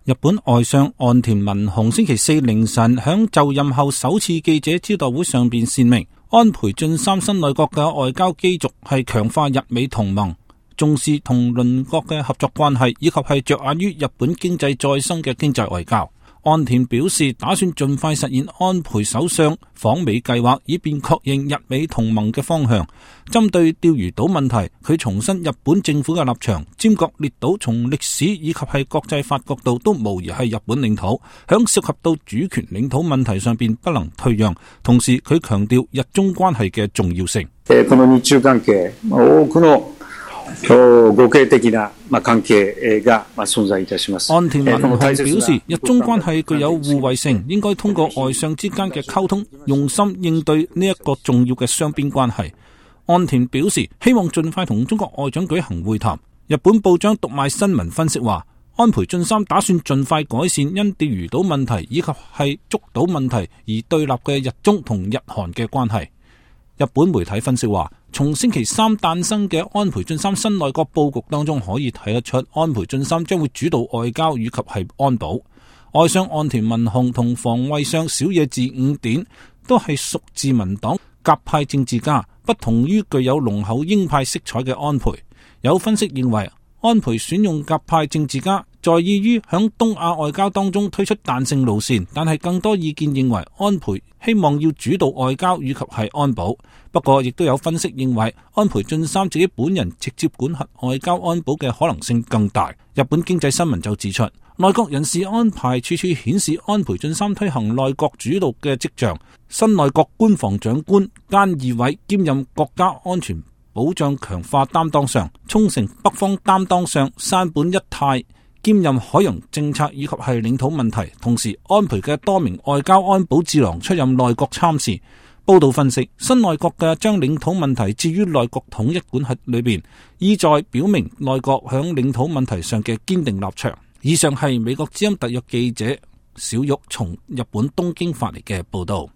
日本外相岸田文雄星期四凌晨響就任後首次記者招待會上邊闡明，安倍晉三新內閣嘅外交基軸係強化日美同盟，重視同鄰國嘅合作關係，以及係着眼於日本經濟再生嘅經濟外交。岸田表示，打算盡快實現安倍首相訪美計劃，以便確認日美同盟嘅方向。針對釣魚島問題，佢重申日本政府嘅立場，尖閣列島從歷史以及係國際法角度都無疑係日本領土，響涉及到主權領土問題上邊不能退讓。同時，佢強調日中關係嘅重要性。 この日中關係多くの互恵的な関係が存在いたします。 岸田文雄表示，日中關係具有互惠性，應該通過外相之間嘅溝通，用心應對呢一個重要嘅雙邊關係。岸田表示，希望盡快同中國外長舉行會談。日本報章讀賣新聞分析話，安倍晉三打算盡快改善因釣魚島問題以及係竹島問題而對立嘅日中同日韓嘅關係。日本媒體分析話，從星期三誕生嘅安倍晉三新內閣佈局當中可以睇得出，安倍晉三將會主導外交以及係安保。外相岸田文雄同防衛相小野寺五典都係屬自民黨鴿派政治家，不同於具有濃厚鷹派色彩嘅安倍。有分析認為，安倍選用鴿派政治家，在意於響東亞外交當中推出彈性路線，但係更多意見認為安倍希望要主導外交以及係安保。不過亦都有分析認為，安倍晉三自己本人直接管轄外交安保嘅可能性更大。日本經濟新聞就指出，內閣人事安排處處顯示安倍晉三推行內閣主導嘅跡象。新內閣官房長官菅義偉兼任國家安全保障強化擔當相，沖繩北方擔當相山本一太兼任海洋政策以及係領土問題。同時，安倍嘅多名外交安保智囊出任內閣參事。報道分析，新內閣嘅將領土問題置於內閣統一管轄裏邊，意在表明內閣響領土問題上嘅堅定立場。以上係美國之音特約記者小玉從日本東京發嚟嘅報道。